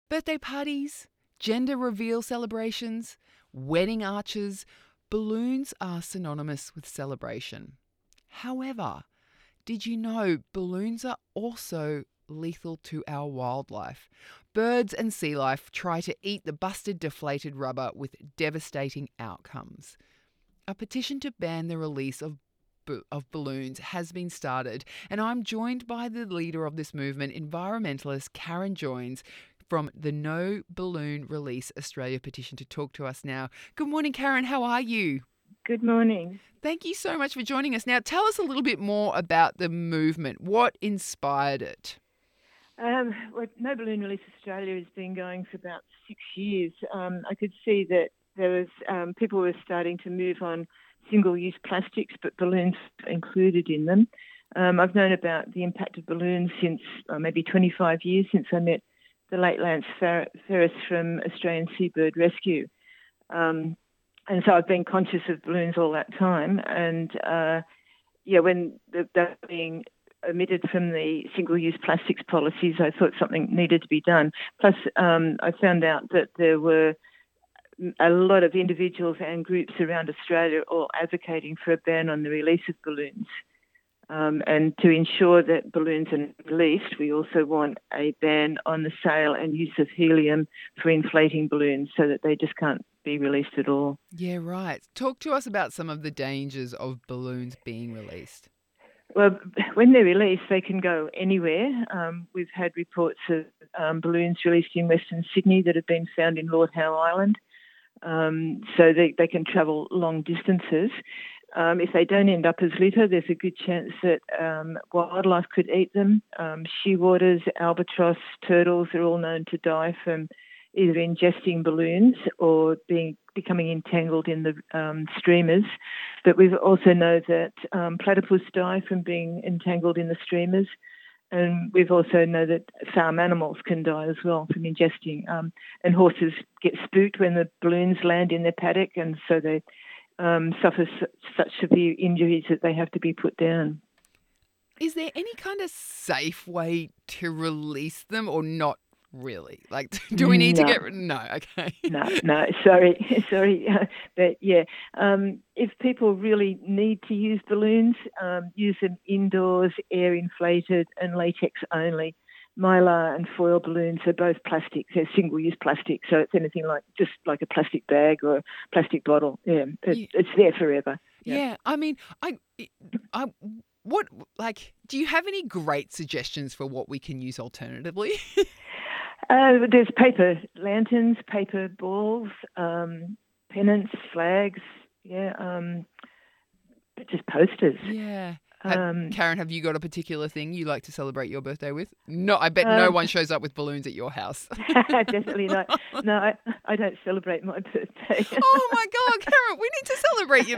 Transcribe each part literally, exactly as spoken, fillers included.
Birthday parties, gender reveal celebrations, wedding arches, balloons are synonymous with celebration. However, did you know balloons are also lethal to our wildlife? Birds and sea life try to eat the busted, deflated rubber with devastating outcomes. A petition to ban the release of of balloons has been started, and I'm joined by the leader of this movement, environmentalist Karen Joines, from the No Balloon Release Australia petition to talk to us now. Good morning, Karen. How are you? Good morning. Thank you so much for joining us. Now, tell us a little bit more about the movement. What inspired it? Um, well, No Balloon Release Australia has been going for about six years. Um, I could see that there was um, people were starting to move on single-use plastics, but balloons included in them. Um, I've known about the impact of balloons since uh, maybe twenty-five years, since I met the late Lance Fer- Ferris from Australian Seabird Rescue. Um, and so I've been conscious of balloons all that time. And, uh, yeah, when the, they're being omitted from the single-use plastics policies, I thought something needed to be done. Plus, um, I found out that there were a lot of individuals and groups around Australia all advocating for a ban on the release of balloons. Um, and to ensure that balloons are released, we also want a ban on the sale and use of helium for inflating balloons so that they just can't be released at all. Yeah, right. Talk to us about some of the dangers of balloons being released. Well, when they're released, they can go anywhere. Um, we've had reports of um, balloons released in Western Sydney that have been found in Lord Howe Island. Um, so they, they can travel long distances. Um, if they don't end up as litter, there's a good chance that um, wildlife could eat them. Um, shearwaters, albatross, turtles are all known to die from either ingesting balloons or being becoming entangled in the um, streamers. But we also know that um, platypus die from being entangled in the streamers. And we've also know that farm animals can die as well from ingesting. Um, and horses get spooked when the balloons land in their paddock, and so they um, suffer su- such severe injuries that they have to be put down. Is there any kind of safe way to release them or not really? Like, do we need no. to get... No, okay. no, no, sorry, sorry. But yeah, um, if people really need to use balloons, um, use them indoors, air inflated and latex only. Mylar and foil balloons are both plastic. They're single-use plastic, so it's anything like just like a plastic bag or a plastic bottle. Yeah, it, Yeah. it's there forever. Yeah. yeah, I mean, I, I, what, like, do you have any great suggestions for what we can use alternatively? Uh, there's paper lanterns, paper balls, um, pennants, flags, yeah, um, just posters. Yeah. Um, Karen, have you got a particular thing you like to celebrate your birthday with? No, I bet um, no one shows up with balloons at your house. Definitely not. No, I, I don't celebrate my birthday. Oh my God, Karen, we need to celebrate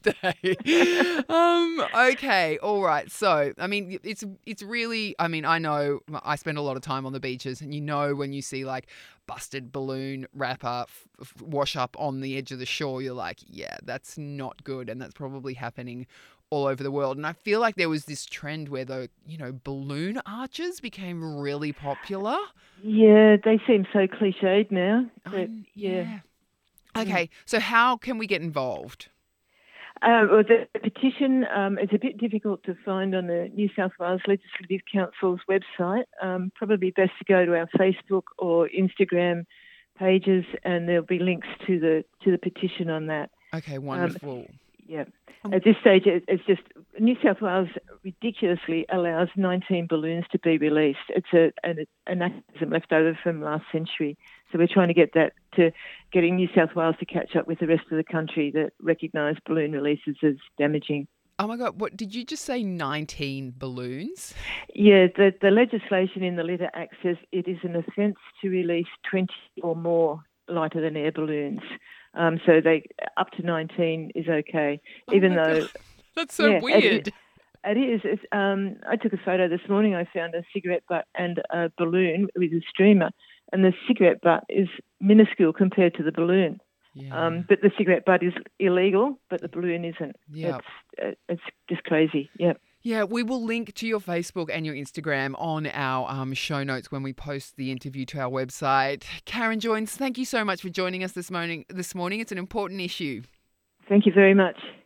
your birthday. um, okay, all right. So, I mean, it's it's really, I mean, I know I spend a lot of time on the beaches, and you know when you see like busted balloon wrapper f- f- wash up on the edge of the shore, you're like, yeah, that's not good, and that's probably happening all over the world. And I feel like there was this trend where the, you know, balloon arches became really popular. Yeah, they seem so cliched now. But I'm, yeah. yeah. Okay, so how can we get involved? Uh, well, the petition um, is a bit difficult to find on the New South Wales Legislative Council's website. Um, probably best to go to our Facebook or Instagram pages, and there'll be links to the to the petition on that. Okay, wonderful. Um, yeah. At this stage, it's just New South Wales ridiculously allows nineteen balloons to be released. It's a, an anachronism left over from last century. So we're trying to get that to getting New South Wales to catch up with the rest of the country that recognise balloon releases as damaging. Oh my God, what did you just say? nineteen balloons? Yeah, the, the legislation in the Litter Act says it is an offence to release twenty or more lighter than air balloons. Um, so they up to nineteen is okay, Oh even my though God. That's so yeah, weird. It, it is. It's, um, I took a photo this morning. I found a cigarette butt and a balloon with a streamer, and the cigarette butt is minuscule compared to the balloon. Yeah. Um, but the cigarette butt is illegal, but the balloon isn't. Yep. It's it's just crazy. Yep. Yeah, we will link to your Facebook and your Instagram on our um, show notes when we post the interview to our website. Karen Joines, thank you so much for joining us this morning. This morning, it's an important issue. Thank you very much.